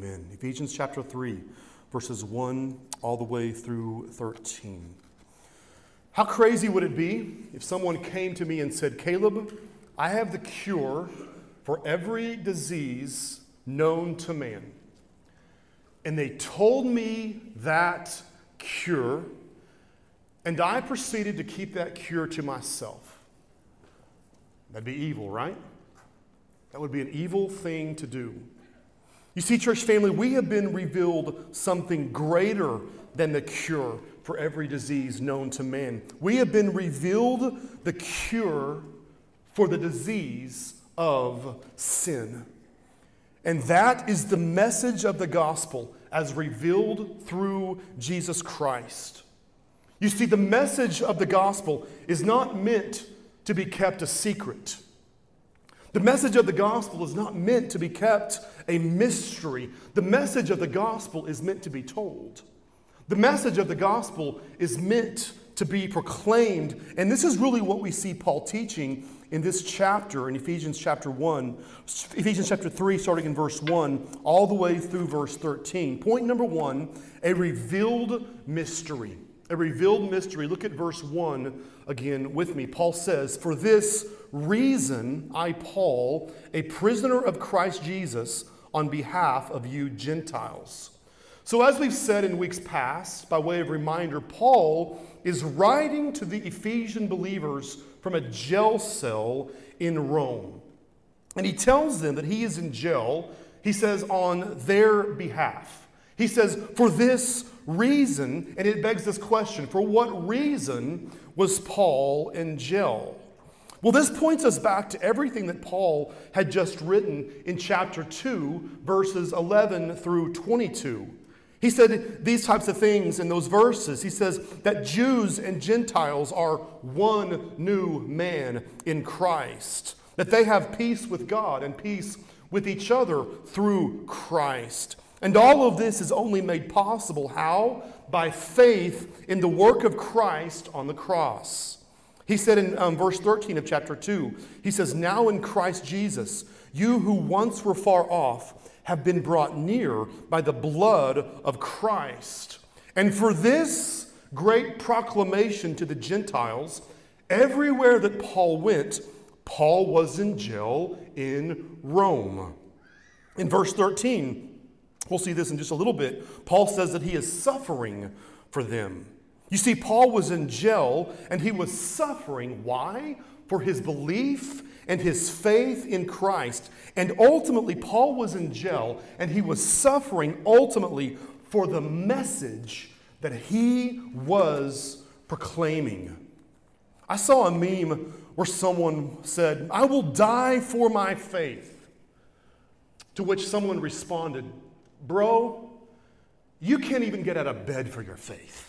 amen. Ephesians chapter 3, verses 1 all the way through 13. How crazy would it be if someone came to me and said, Caleb, I have the cure for every disease known to man. And they told me that cure, and I proceeded to keep that cure to myself. That'd be evil, right? That would be an evil thing to do. You see, church family, we have been revealed something greater than the cure for every disease known to man. We have been revealed the cure for the disease of sin. And that is the message of the gospel as revealed through Jesus Christ. You see, the message of the gospel is not meant to be kept a secret. The message of the gospel is not meant to be kept a mystery. The message of the gospel is meant to be told. The message of the gospel is meant to be proclaimed. And this is really what we see Paul teaching in this chapter, in Ephesians chapter 3, starting in verse 1, all the way through verse 13. Point number 1, a revealed mystery. A revealed mystery. Look at verse 1 again with me. Paul says, "For this reason, I, Paul, a prisoner of Christ Jesus, on behalf of you Gentiles." So as we've said in weeks past, by way of reminder, Paul is writing to the Ephesian believers from a jail cell in Rome. And he tells them that he is in jail, he says, on their behalf. He says, for this reason, and it begs this question, for what reason was Paul in jail? Well, this points us back to everything that Paul had just written in chapter 2, verses 11 through 22. He said these types of things in those verses. He says that Jews and Gentiles are one new man in Christ, that they have peace with God and peace with each other through Christ. And all of this is only made possible, how? By faith in the work of Christ on the cross. He said in verse 13 of chapter 2, he says, "Now in Christ Jesus, you who once were far off have been brought near by the blood of Christ. And for this great proclamation to the Gentiles, everywhere that Paul went, Paul was in jail in Rome." In verse 13, we'll see this in just a little bit, Paul says that he is suffering for them. You see, Paul was in jail and he was suffering. Why? For his belief and his faith in Christ. And ultimately, Paul was in jail and he was suffering ultimately for the message that he was proclaiming. I saw a meme where someone said, "I will die for my faith." To which someone responded, "Bro, you can't even get out of bed for your faith."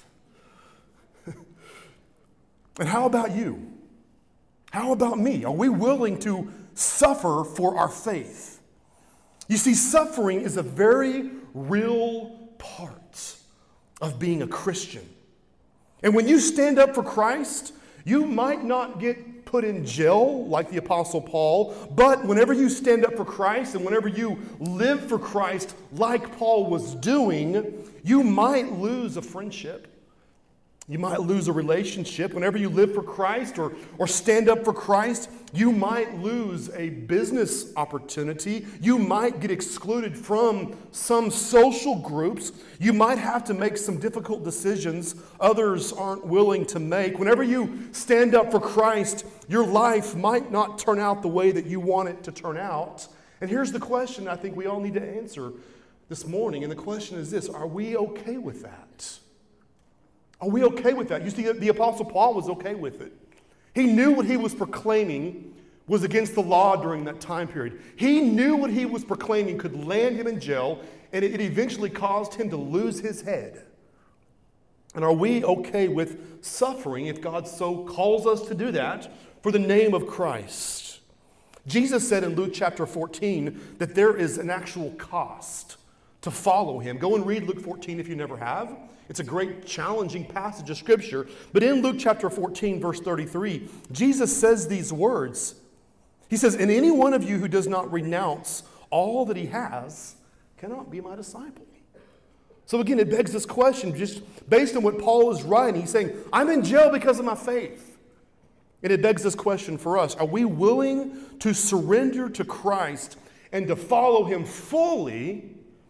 And how about you? How about me? Are we willing to suffer for our faith? You see, suffering is a very real part of being a Christian. And when you stand up for Christ, you might not get put in jail like the Apostle Paul, but whenever you stand up for Christ and whenever you live for Christ like Paul was doing, you might lose a friendship. You might lose a relationship. Whenever you live for Christ or stand up for Christ, you might lose a business opportunity. You might get excluded from some social groups. You might have to make some difficult decisions others aren't willing to make. Whenever you stand up for Christ, your life might not turn out the way that you want it to turn out. And here's the question I think we all need to answer this morning. And the question is this: are we okay with that? Are we okay with that? You see, the Apostle Paul was okay with it. He knew what he was proclaiming was against the law during that time period. He knew what he was proclaiming could land him in jail, and it eventually caused him to lose his head. And are we okay with suffering if God so calls us to do that for the name of Christ? Jesus said in Luke chapter 14 that there is an actual cost to follow him. Go and read Luke 14 if you never have. It's a great challenging passage of Scripture. But in Luke chapter 14, verse 33, Jesus says these words. He says, "And any one of you who does not renounce all that he has cannot be my disciple. So again, it begs this question, just based on what Paul is writing. He's saying, I'm in jail because of my faith. And it begs this question for us. Are we willing to surrender to Christ and to follow him fully,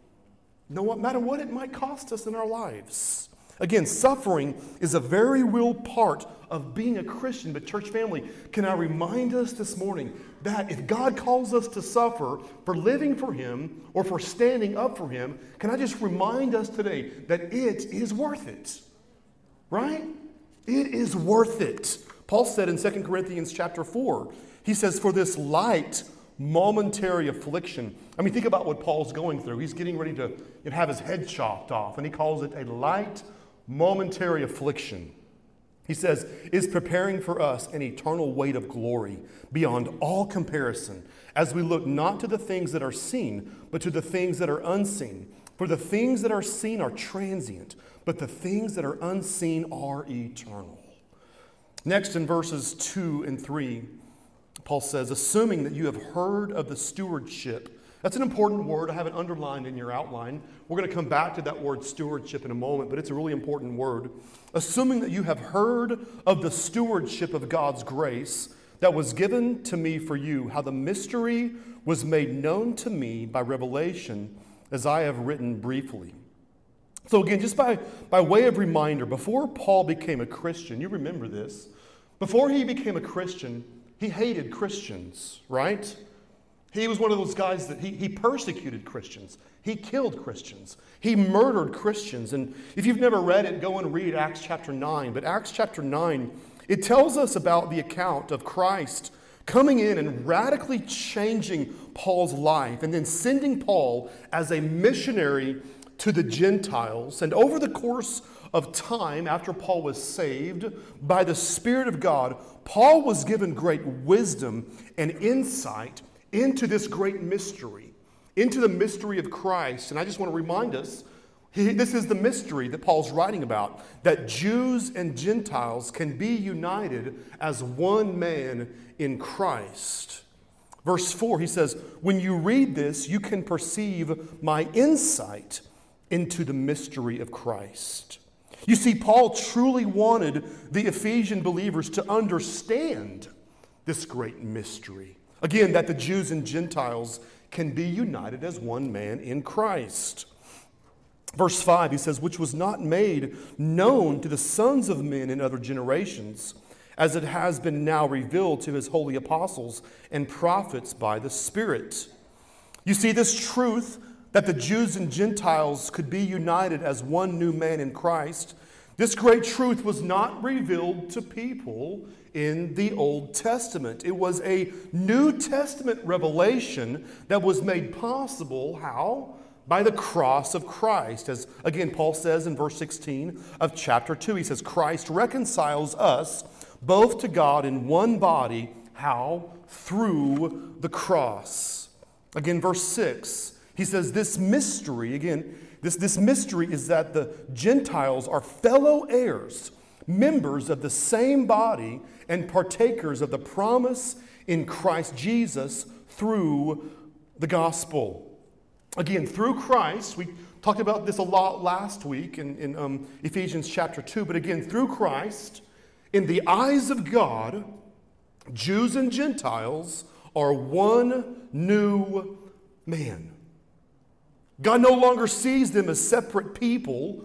no matter what it might cost us in our lives? Again, suffering is a very real part of being a Christian. But church family, can I remind us this morning that if God calls us to suffer for living for him or for standing up for him, can I just remind us today that it is worth it? Right? It is worth it. Paul said in 2 Corinthians chapter 4, he says, for this light momentary affliction. I mean, think about what Paul's going through. He's getting ready to have his head chopped off, and he calls it a light momentary affliction. He says, is preparing for us an eternal weight of glory beyond all comparison, as we look not to the things that are seen, but to the things that are unseen. For the things that are seen are transient, but the things that are unseen are eternal. Next, in verses 2 and 3, Paul says, assuming that you have heard of the stewardship. That's an important word. I have it underlined in your outline. We're going to come back to that word stewardship in a moment, but it's a really important word. Assuming that you have heard of the stewardship of God's grace that was given to me for you, how the mystery was made known to me by revelation, as I have written briefly. So again, just by way of reminder, before Paul became a Christian, you remember this, before he became a Christian, he hated Christians, right? He was one of those guys that he persecuted Christians. He killed Christians. He murdered Christians. And if you've never read it, go and read Acts chapter 9. But Acts chapter 9, it tells us about the account of Christ coming in and radically changing Paul's life and then sending Paul as a missionary to the Gentiles. And over the course of time, after Paul was saved by the Spirit of God, Paul was given great wisdom and insight into this great mystery, into the mystery of Christ. And I just want to remind us, this is the mystery that Paul's writing about, that Jews and Gentiles can be united as one man in Christ. Verse 4, he says, when you read this, you can perceive my insight into the mystery of Christ. You see, Paul truly wanted the Ephesian believers to understand this great mystery. Again, that the Jews and Gentiles can be united as one man in Christ. Verse 5, he says, which was not made known to the sons of men in other generations, as it has been now revealed to his holy apostles and prophets by the Spirit. You see, this truth that the Jews and Gentiles could be united as one new man in Christ, this great truth was not revealed to people in the Old Testament. It was a New Testament revelation that was made possible, how? By the cross of Christ. As again, Paul says in verse 16 of chapter 2, he says, Christ reconciles us both to God in one body, how? Through the cross. Again, verse 6, he says, this mystery, again, this mystery is that the Gentiles are fellow heirs, members of the same body, and partakers of the promise in Christ Jesus through the gospel. Again, through Christ, we talked about this a lot last week in Ephesians chapter 2, but again, through Christ, in the eyes of God, Jews and Gentiles are one new man. God no longer sees them as separate people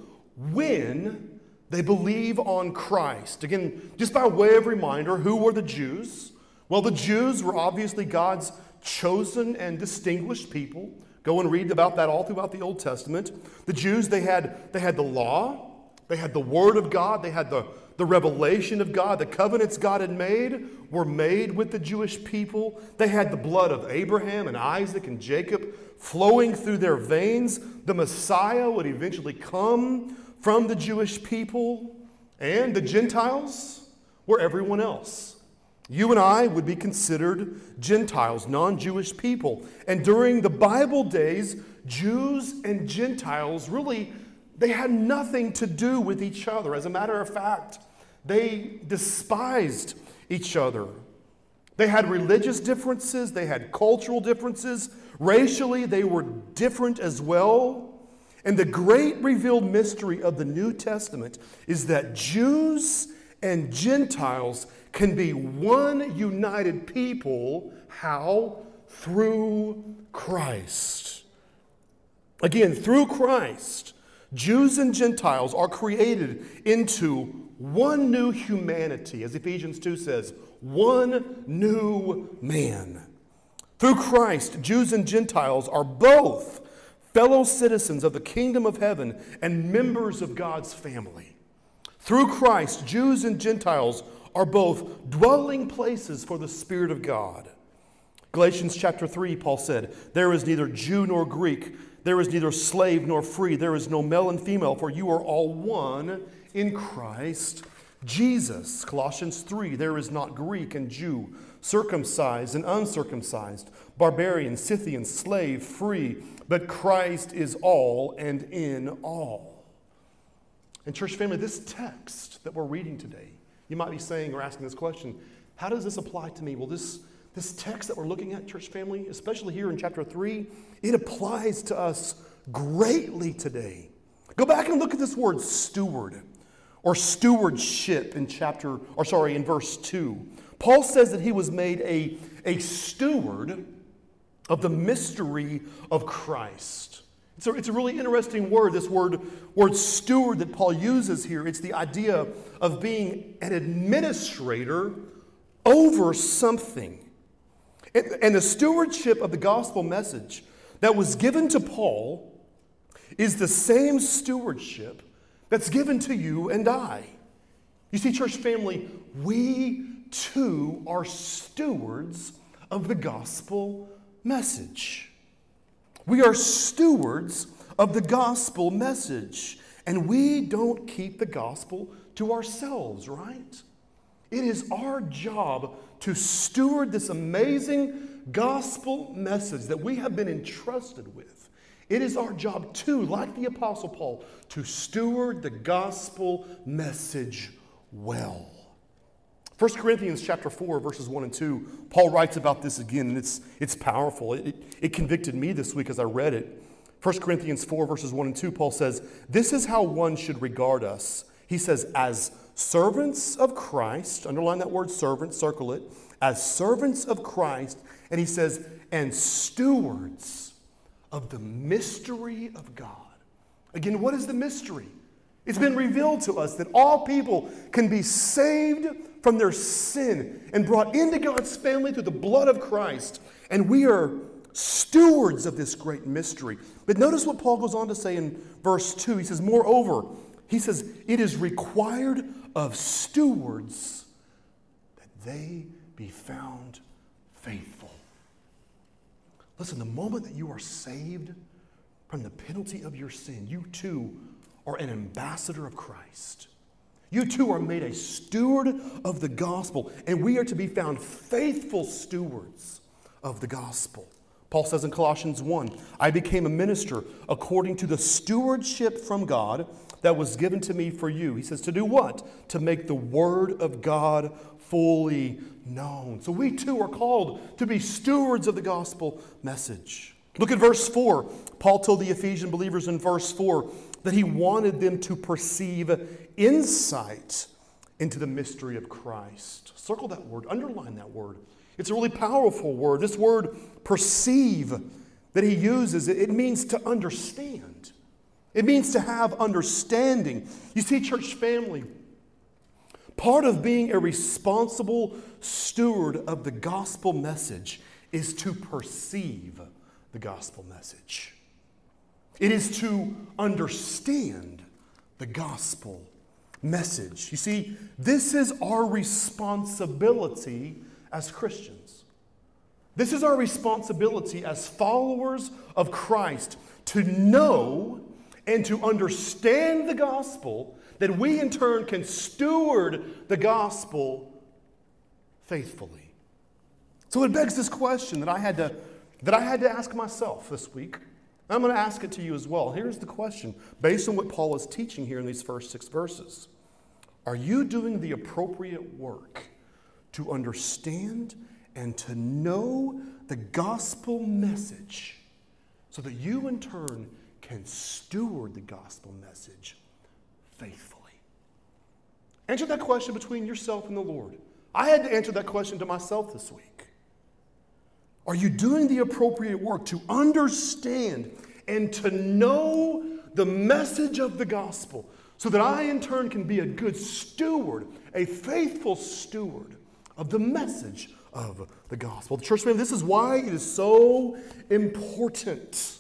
when they believe on Christ. Again, just by way of reminder, who were the Jews? Well, the Jews were obviously God's chosen and distinguished people. Go and read about that all throughout the Old Testament. The Jews, they had the law, they had the Word of God, they had the revelation of God. The covenants God had made were made with the Jewish people. They had the blood of Abraham and Isaac and Jacob flowing through their veins. The Messiah would eventually come from the Jewish people. And the Gentiles were everyone else. You and I would be considered Gentiles, non-Jewish people. And during the Bible days, Jews and Gentiles really, they had nothing to do with each other. As a matter of fact, they despised each other. They had religious differences, they had cultural differences. Racially, they were different as well. And the great revealed mystery of the New Testament is that Jews and Gentiles can be one united people. How? Through Christ. Again, through Christ, Jews and Gentiles are created into one new humanity, as Ephesians 2 says, one new man. Through Christ, Jews and Gentiles are both fellow citizens of the kingdom of heaven and members of God's family. Through Christ, Jews and Gentiles are both dwelling places for the Spirit of God. Galatians chapter 3, Paul said, "There is neither Jew nor Greek, there is neither slave nor free, there is no male and female, for you are all one in Christ Jesus." Colossians 3, "There is not Greek and Jew, circumcised and uncircumcised, barbarian, Scythian, slave, free, but Christ is all and in all." And church family, this text that we're reading today, you might be saying or asking this question, how does this apply to me? Well, this text that we're looking at, church family, especially here in chapter 3, it applies to us greatly today. Go back and look at this word steward or stewardship in verse 2. Paul says that he was made a steward of the mystery of Christ. It's a really interesting word, this word steward that Paul uses here. It's the idea of being an administrator over something. And the stewardship of the gospel message that was given to Paul is the same stewardship that's given to you and I. You see, church family, we too are stewards of the gospel message. We are stewards of the gospel message, and we don't keep the gospel to ourselves, right? It is our job to steward this amazing gospel message that we have been entrusted with. It is our job too, like the Apostle Paul, to steward the gospel message well. 1 Corinthians chapter 4, verses 1 and 2, Paul writes about this again, and it's powerful. It convicted me this week as I read it. 1 Corinthians 4, verses 1 and 2, Paul says, "This is how one should regard us." He says, "As servants of Christ," underline that word servant, circle it, "as servants of Christ," and he says, "and stewards of the mystery of God." Again, what is the mystery? It's been revealed to us that all people can be saved from their sin and brought into God's family through the blood of Christ. And we are stewards of this great mystery. But notice what Paul goes on to say in verse 2. He says, "Moreover," he says, "it is required of stewards that they be found faithful." Listen, the moment that you are saved from the penalty of your sin, you too are an ambassador of Christ. You too are made a steward of the gospel, and we are to be found faithful stewards of the gospel. Paul says in Colossians 1, "I became a minister according to the stewardship from God that was given to me for you." He says, to do what? To make the word of God fully known. So we too are called to be stewards of the gospel message. Look at verse 4. Paul told the Ephesian believers in verse 4 that he wanted them to perceive insight into the mystery of Christ. Circle that word, underline that word. It's a really powerful word. This word perceive that he uses, it means to understand. It means to have understanding. You see, church family, part of being a responsible steward of the gospel message is to perceive the gospel message. It is to understand the gospel message. You see, this is our responsibility as Christians. This is our responsibility as followers of Christ to know and to understand the gospel, that we in turn can steward the gospel faithfully. So it begs this question that I had to ask myself this week. I'm going to ask it to you as well. Here's the question, based on what Paul is teaching here in these first 6 verses. Are you doing the appropriate work to understand and to know the gospel message so that you in turn can steward the gospel message faithfully. Answer that question between yourself and the Lord. I had to answer that question to myself this week. Are you doing the appropriate work to understand and to know the message of the gospel so that I in turn can be a good steward, a faithful steward of the message of the gospel? Church family, this is why it is so important.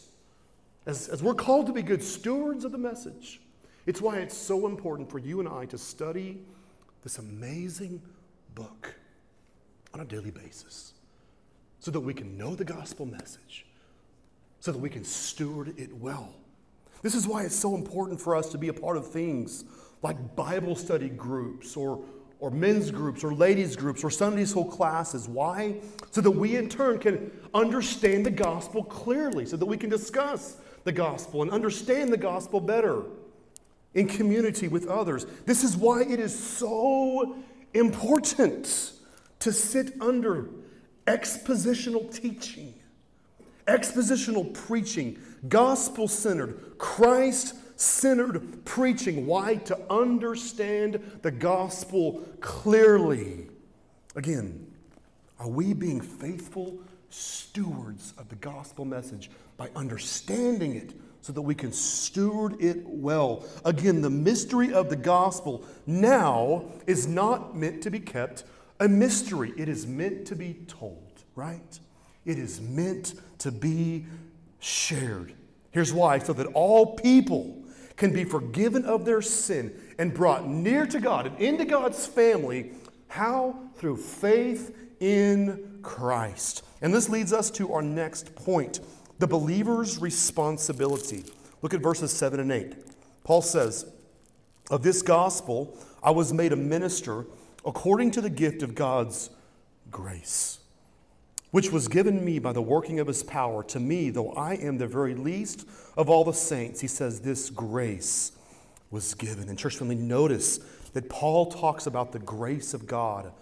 As we're called to be good stewards of the message, it's why it's so important for you and I to study this amazing book on a daily basis so that we can know the gospel message, so that we can steward it well. This is why it's so important for us to be a part of things like Bible study groups or men's groups or ladies groups or Sunday school classes. Why? So that we in turn can understand the gospel clearly, so that we can discuss the gospel and understand the gospel better in community with others. This is why it is so important to sit under expositional teaching, expositional preaching, gospel-centered, Christ-centered preaching. Why? To understand the gospel clearly. Again, are we being faithful stewards of the gospel message by understanding it so that we can steward it well? Again, the mystery of the gospel now is not meant to be kept a mystery. It is meant to be told, right? It is meant to be shared. Here's why: so that all people can be forgiven of their sin and brought near to God and into God's family. How? Through faith in Christ. And this leads us to our next point: the believer's responsibility. Look at verses 7 and 8. Paul says, "Of this gospel I was made a minister according to the gift of God's grace, which was given me by the working of his power. To me, though I am the very least of all the saints," he says, "this grace was given." And church family, notice that Paul talks about the grace of God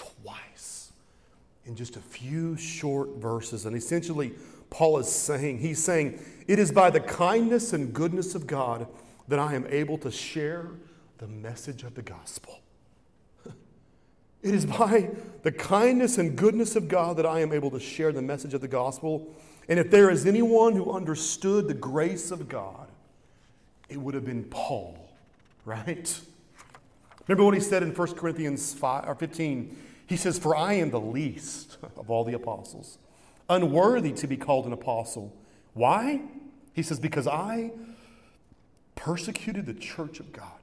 twice in just a few short verses. And essentially, Paul is saying, it is by the kindness and goodness of God that I am able to share the message of the gospel. It is by the kindness and goodness of God that I am able to share the message of the gospel. And if there is anyone who understood the grace of God, it would have been Paul, right? Remember what he said in 1 Corinthians 15? He says, "For I am the least of all the apostles, unworthy to be called an apostle." Why? He says, "Because I persecuted the church of God.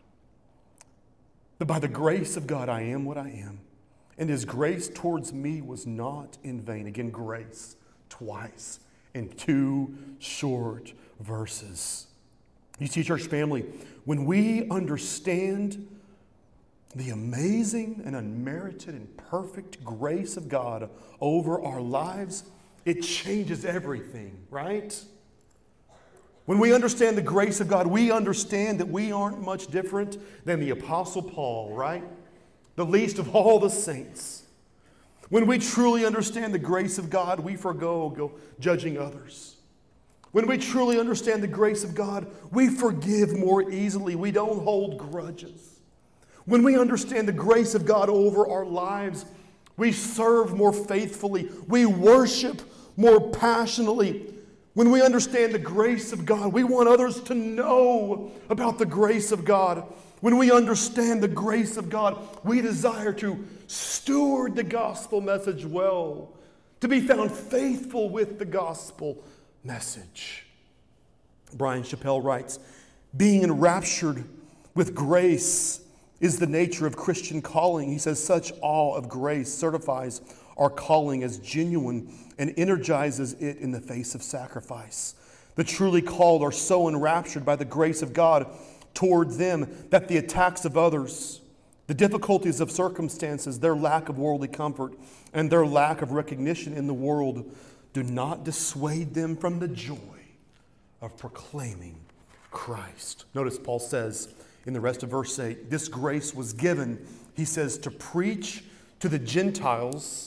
But by the grace of God, I am what I am. And his grace towards me was not in vain." Again, grace twice in two short verses. You see, church family, when we understand the amazing and unmerited and perfect grace of God over our lives, it changes everything, right? When we understand the grace of God, we understand that we aren't much different than the Apostle Paul, right? The least of all the saints. When we truly understand the grace of God, we forgo judging others. When we truly understand the grace of God, we forgive more easily. We don't hold grudges. When we understand the grace of God over our lives, we serve more faithfully. We worship more passionately. When we understand the grace of God, we want others to know about the grace of God. When we understand the grace of God, we desire to steward the gospel message well, to be found faithful with the gospel message. Brian Chappell writes, "Being enraptured with grace is the nature of Christian calling." He says, "Such awe of grace certifies our calling as genuine and energizes it in the face of sacrifice. The truly called are so enraptured by the grace of God toward them that the attacks of others, the difficulties of circumstances, their lack of worldly comfort, and their lack of recognition in the world do not dissuade them from the joy of proclaiming Christ." Notice Paul says in the rest of verse 8, this grace was given, he says, to preach to the Gentiles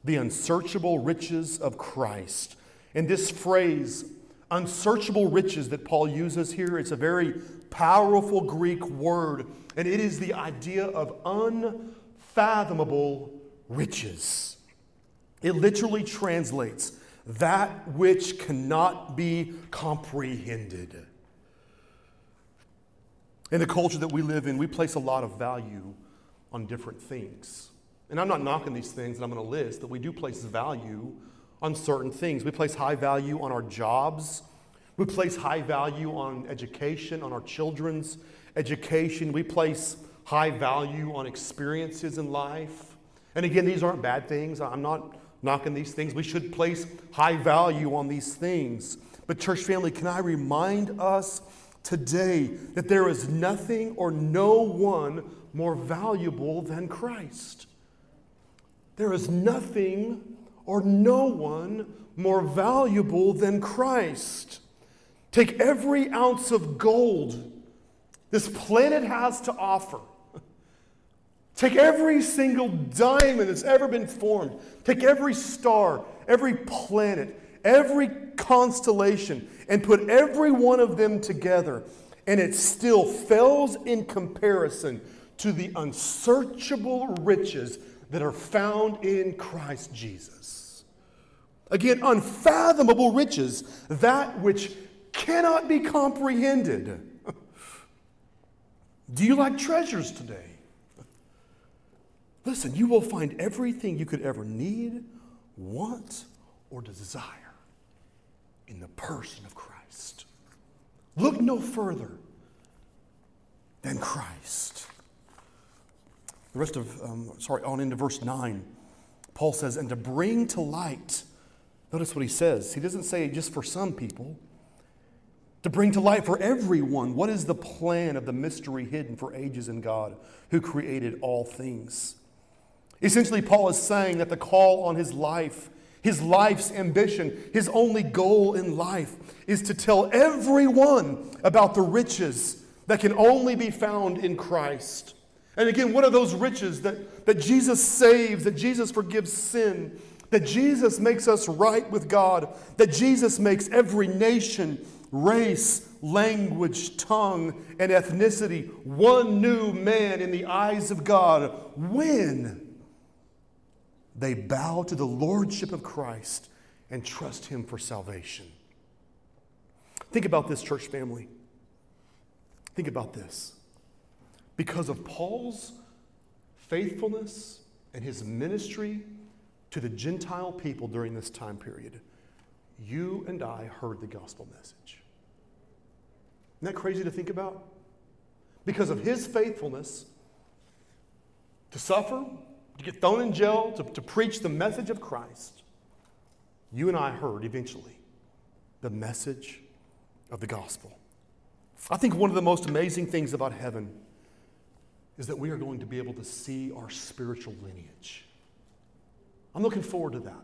the unsearchable riches of Christ. And this phrase, unsearchable riches, that Paul uses here, it's a very powerful Greek word, and it is the idea of unfathomable riches. It literally translates that which cannot be comprehended. In the culture that we live in, we place a lot of value on different things. And I'm not knocking these things that I'm going to list, but we do place value on certain things. We place high value on our jobs. We place high value on education, on our children's education. We place high value on experiences in life. And again, these aren't bad things. I'm not knocking these things. We should place high value on these things. But church family, can I remind us today that there is nothing or no one more valuable than Christ. There is nothing or no one more valuable than Christ. Take every ounce of gold this planet has to offer. Take every single diamond that's ever been formed. Take every star, every planet, every constellation, and put every one of them together, and it still fails in comparison to the unsearchable riches that are found in Christ Jesus. Again, unfathomable riches, that which cannot be comprehended. Do you like treasures today? Listen, you will find everything you could ever need, want, or desire in the person of Christ. Look no further than Christ. The rest of, on into verse 9, Paul says, and to bring to light, notice what he says. He doesn't say just for some people. To bring to light for everyone, what is the plan of the mystery hidden for ages in God, who created all things? Essentially, Paul is saying that the call on his life's ambition, his only goal in life, is to tell everyone about the riches that can only be found in Christ. And again, what are those riches? That Jesus saves, that Jesus forgives sin, that Jesus makes us right with God, that Jesus makes every nation, race, language, tongue, and ethnicity one new man in the eyes of God when they bow to the lordship of Christ and trust Him for salvation. Think about this, church family. Think about this. Because of Paul's faithfulness and his ministry to the Gentile people during this time period, you and I heard the gospel message. Isn't that crazy to think about? Because of his faithfulness to suffer, to get thrown in jail, to preach the message of Christ, you and I heard eventually the message of the gospel. I think one of the most amazing things about heaven is that we are going to be able to see our spiritual lineage. I'm looking forward to that.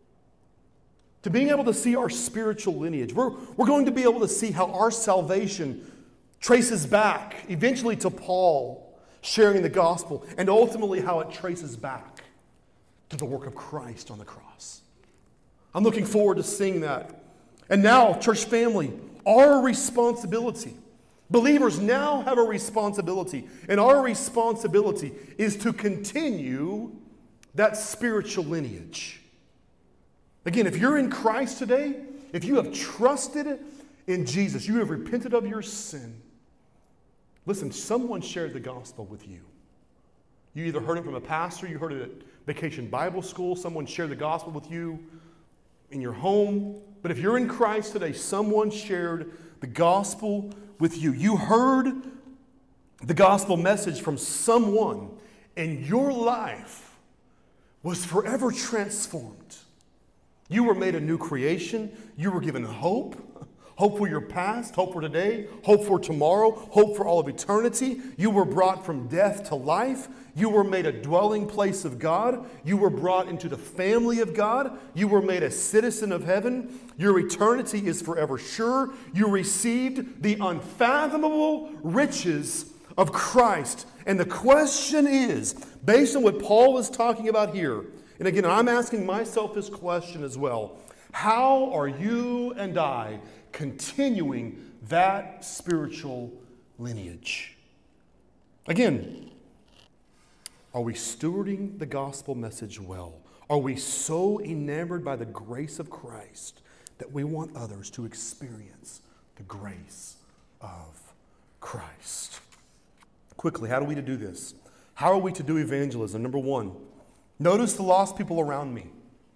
To being able to see our spiritual lineage. We're going to be able to see how our salvation traces back eventually to Paul sharing the gospel, and ultimately how it traces back to the work of Christ on the cross. I'm looking forward to seeing that. And now, church family, our responsibility. Believers now have a responsibility, and our responsibility is to continue that spiritual lineage. Again, if you're in Christ today, if you have trusted in Jesus, you have repented of your sin, listen, someone shared the gospel with you. You either heard it from a pastor, you heard it at Vacation Bible School, someone shared the gospel with you in your home. But if you're in Christ today, someone shared the gospel with you. You heard the gospel message from someone, and your life was forever transformed. You were made a new creation. You were given hope. Hope for your past, hope for today, hope for tomorrow, hope for all of eternity. You were brought from death to life. You were made a dwelling place of God. You were brought into the family of God. You were made a citizen of heaven. Your eternity is forever sure. You received the unfathomable riches of Christ. And the question is, based on what Paul is talking about here And again, I'm asking myself this question as well. How are you and I continuing that spiritual lineage? Again, are we stewarding the gospel message well? Are we so enamored by the grace of Christ that we want others to experience the grace of Christ? Quickly, how are we to do this? How are we to do evangelism? Number one, notice the lost people around me.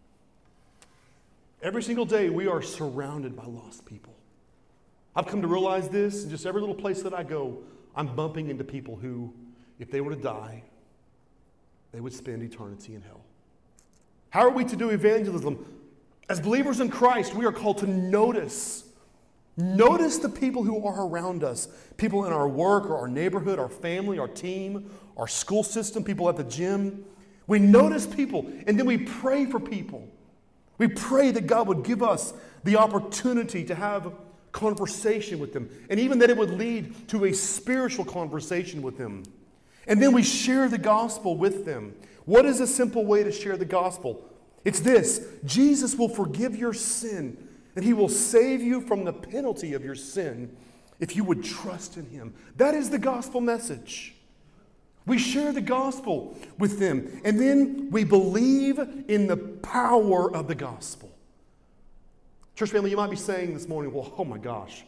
Every single day, we are surrounded by lost people. I've come to realize this in just every little place that I go. I'm bumping into people who, if they were to die, they would spend eternity in hell. How are we to do evangelism? As believers in Christ, we are called to notice the people who are around us. People in our work or our neighborhood, our family, our team, our school system, people at the gym. We notice people, and then we pray for people. We pray that God would give us the opportunity to have conversation with them, and even that it would lead to a spiritual conversation with them. And then we share the gospel with them. What is a simple way to share the gospel? It's this: Jesus will forgive your sin, and He will save you from the penalty of your sin if you would trust in Him. That is the gospel message. We share the gospel with them, and then we believe in the power of the gospel. Church family, you might be saying this morning, well, oh my gosh,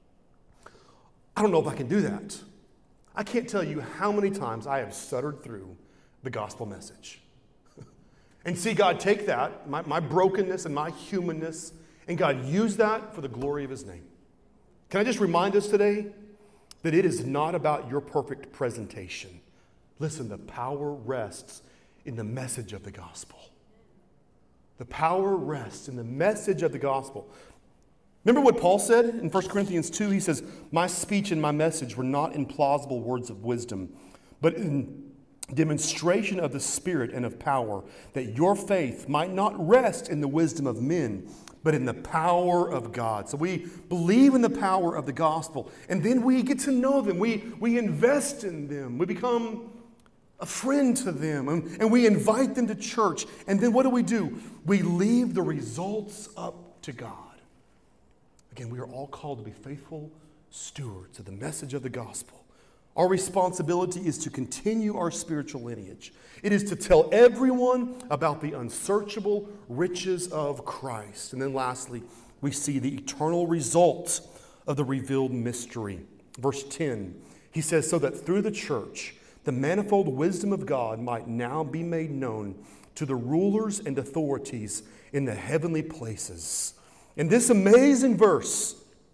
I don't know if I can do that. I can't tell you how many times I have stuttered through the gospel message. And see God take that, my brokenness and my humanness, and God use that for the glory of His name. Can I just remind us today that it is not about your perfect presentation. Listen, the power rests in the message of the gospel. The power rests in the message of the gospel. Remember what Paul said in 1 Corinthians 2? He says, my speech and my message were not in plausible words of wisdom, but in demonstration of the Spirit and of power, that your faith might not rest in the wisdom of men, but in the power of God. So we believe in the power of the gospel, and then we get to know them. We invest in them. We become a friend to them, and we invite them to church. And then what do? We leave the results up to God. Again, we are all called to be faithful stewards of the message of the gospel. Our responsibility is to continue our spiritual lineage. It is to tell everyone about the unsearchable riches of Christ. And then lastly, we see the eternal result of the revealed mystery. Verse 10, he says, so that through the church, the manifold wisdom of God might now be made known to the rulers and authorities in the heavenly places. In this amazing verse,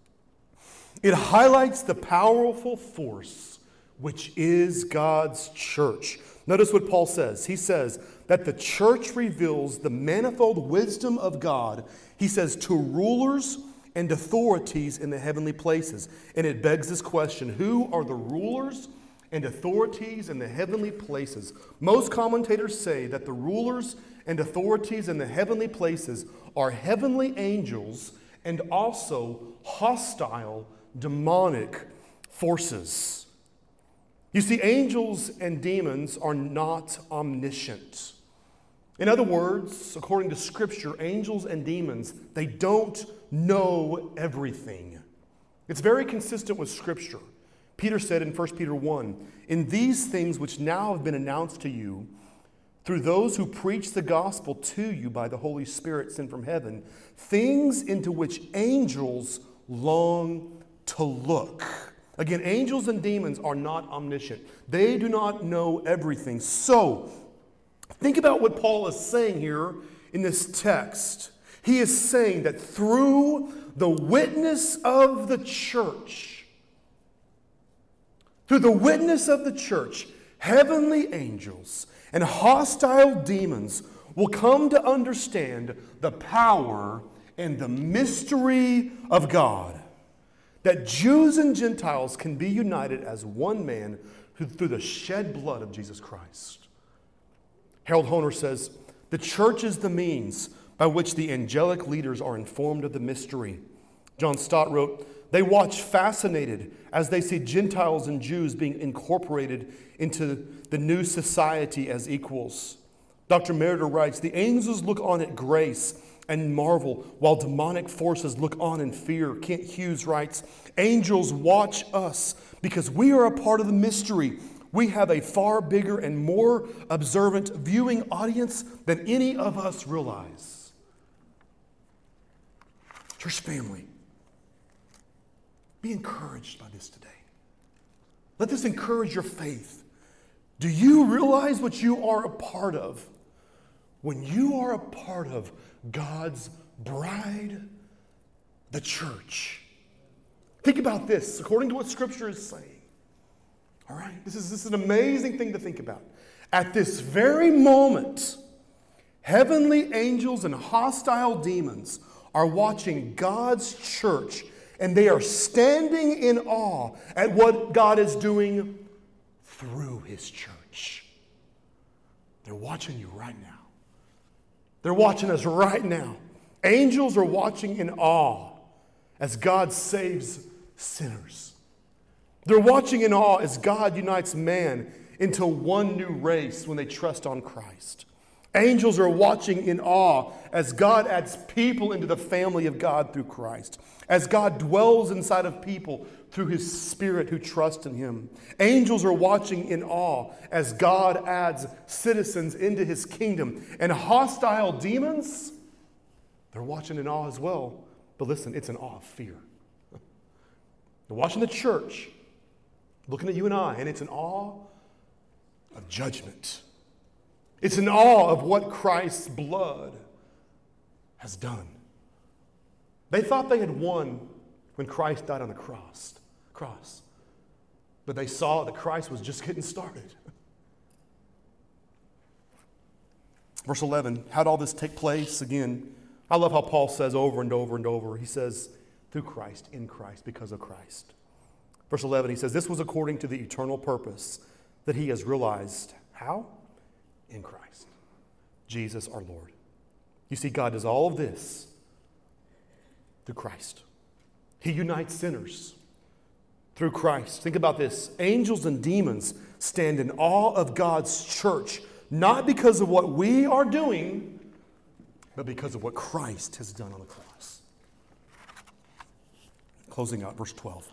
it highlights the powerful force which is God's church. Notice what Paul says. He says that the church reveals the manifold wisdom of God, he says, to rulers and authorities in the heavenly places. And it begs this question: who are the rulers and authorities in the heavenly places? Most commentators say that the rulers and authorities in the heavenly places are heavenly angels and also hostile, demonic forces. You see, angels and demons are not omniscient. In other words, according to Scripture, angels and demons, they don't know everything. It's very consistent with Scripture. Peter said in 1 Peter 1, in these things which now have been announced to you through those who preach the gospel to you by the Holy Spirit sent from heaven, things into which angels long to look. Again, angels and demons are not omniscient. They do not know everything. So, think about what Paul is saying here in this text. He is saying that through the witness of the church, heavenly angels and hostile demons will come to understand the power and the mystery of God. That Jews and Gentiles can be united as one man through the shed blood of Jesus Christ. Harold Hoehner says, the church is the means by which the angelic leaders are informed of the mystery. John Stott wrote, they watch fascinated as they see Gentiles and Jews being incorporated into the new society as equals. Dr. Meritor writes, the angels look on at grace and marvel, while demonic forces look on in fear. Kent Hughes writes, angels watch us because we are a part of the mystery. We have a far bigger and more observant viewing audience than any of us realize. Church family, be encouraged by this today. Let this encourage your faith. Do you realize what you are a part of? When you are a part of God's bride, the church. Think about this according to what Scripture is saying. All right? This is an amazing thing to think about. At this very moment, heavenly angels and hostile demons are watching God's church, and they are standing in awe at what God is doing through His church. They're watching you right now. They're watching us right now. Angels are watching in awe as God saves sinners. They're watching in awe as God unites man into one new race when they trust on Christ. Angels are watching in awe as God adds people into the family of God through Christ, as God dwells inside of people through His Spirit who trust in Him. Angels are watching in awe as God adds citizens into His kingdom. And hostile demons, they're watching in awe as well. But listen, it's an awe of fear. They're watching the church, looking at you and I, and it's an awe of judgment. It's an awe of what Christ's blood has done. They thought they had won when Christ died on the cross. But they saw that Christ was just getting started. Verse 11, how did all this take place? Again, I love how Paul says over and over and over. He says, through Christ, in Christ, because of Christ. Verse 11, he says, this was according to the eternal purpose that He has realized. How? In Christ, Jesus our Lord. You see, God does all of this through Christ. He unites sinners through Christ. Think about this. Angels and demons stand in awe of God's church, not because of what we are doing, but because of what Christ has done on the cross. Closing out, verse 12.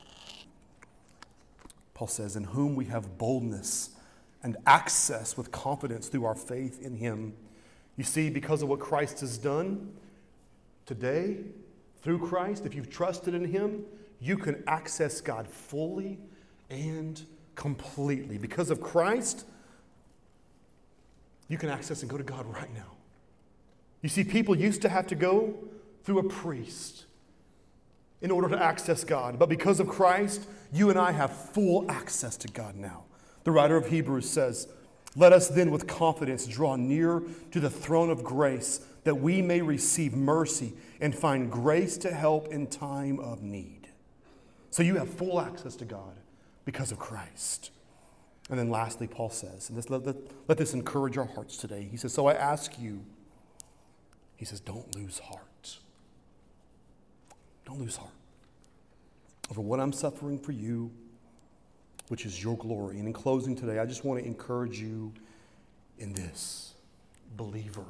Paul says, in whom we have boldness and access with confidence through our faith in Him. You see, because of what Christ has done today, through Christ, if you've trusted in Him, you can access God fully and completely. Because of Christ, you can access and go to God right now. You see, people used to have to go through a priest in order to access God. But because of Christ, you and I have full access to God now. The writer of Hebrews says, let us then with confidence draw near to the throne of grace that we may receive mercy and find grace to help in time of need. So you have full access to God because of Christ. And then lastly, Paul says, and let this encourage our hearts today. He says, so I ask you, he says, don't lose heart. Don't lose heart over what I'm suffering for you, which is your glory. And in closing today, I just want to encourage you in this. Believer,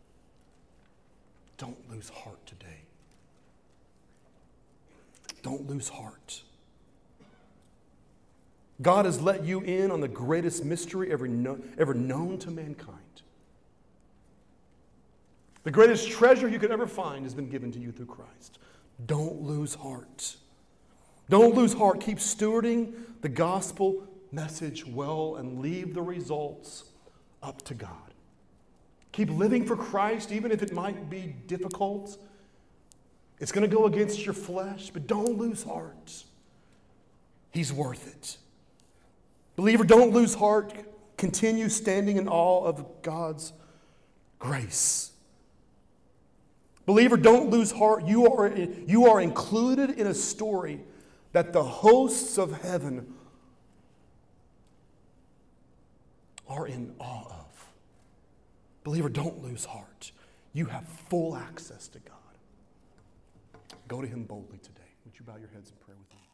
don't lose heart today. Don't lose heart. God has let you in on the greatest mystery ever known to mankind. The greatest treasure you could ever find has been given to you through Christ. Don't lose heart. Don't lose heart. Keep stewarding the gospel message well and leave the results up to God. Keep living for Christ, even if it might be difficult. It's going to go against your flesh, but don't lose heart. He's worth it. Believer, don't lose heart. Continue standing in awe of God's grace. Believer, don't lose heart. You are included in a story that the hosts of heaven are in awe of. Believer, don't lose heart. You have full access to God. Go to Him boldly today. Would you bow your heads and pray with me?